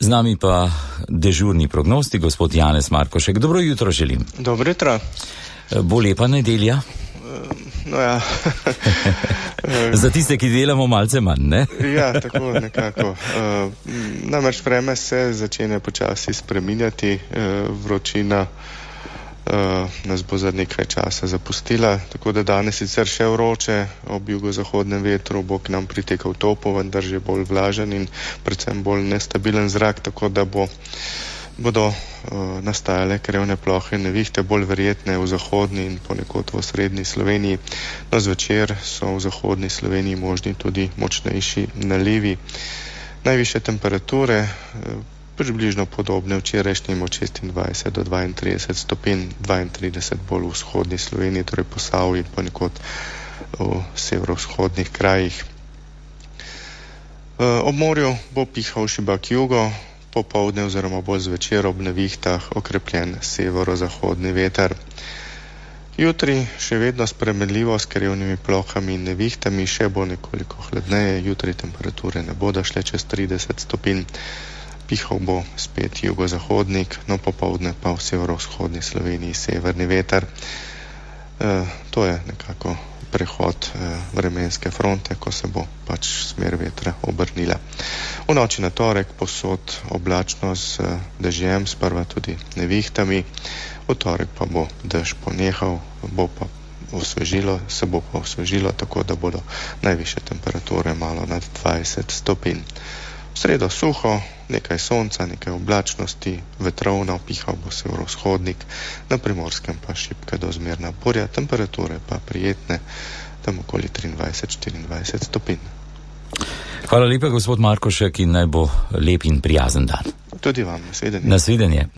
nami pa dežurni prognostik, gospod Janez Markošek. Dobro jutro želim. Dobro jutro. Bo lepa nedelja? No ja. Za tiste, ki delamo malce manj, ne? Ja, tako nekako. Namreč vreme se začne počasi spreminjati, vročina nas bo za nekaj časa zapustila, tako da danes sicer še vroče, ob jugozahodnem vetru bo k nam pritekal topo, vendar že bolj vlažen in predvsem bolj nestabilen zrak, tako da bodo nastajale krevne plohe in nevihte, bolj verjetne v zahodni in ponekod v srednji Sloveniji. No, zvečer so v zahodni Sloveniji možni tudi močnejši nalivi. Najvišje temperature približno podobne včerajšnjim od 26 do 32 stopinj, 32 bolj v vzhodni Sloveniji, torej Posavju in ponekod v severovzhodnih krajih. Ob morju bo pihal šibak jugo, popoldne oziroma bolj zvečer ob nevihtah okrepljen severozahodni veter. Jutri še vedno spremenljivo s krevnimi plohami in nevihtami, še bo nekoliko hladneje, jutri temperature ne bodo šle čez 30 stopinj. Pihal bo spet jugozahodnik, no popoldne pa v severovzhodni Sloveniji severni veter. To je nekako prehod vremenske fronte, ko se bo pač smer vetra obrnila. V noči na torek posod oblačno z dežjem, sprva tudi nevihtami. V torek pa bo dež ponehal, se bo pa osvežilo, tako da bodo najvišje temperature malo nad 20 stopinj. V sredo suho, nekaj sonca, nekaj oblačnosti, vetrovno, pihal bo severovzhodnik, na Primorskem pa šibka do zmerna burja, temperature pa prijetne, tam okoli 23-24 stopinj. Hvala lepa, gospod Markošek, in naj bo lep in prijazen dan. Tudi vam, nasvidenje. Nasvidenje.